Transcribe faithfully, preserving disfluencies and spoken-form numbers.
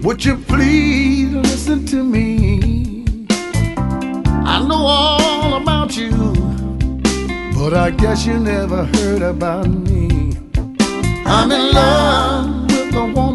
Would you please listen to me? I know all about you, but I guess you never heard about me. I'm in love with a woman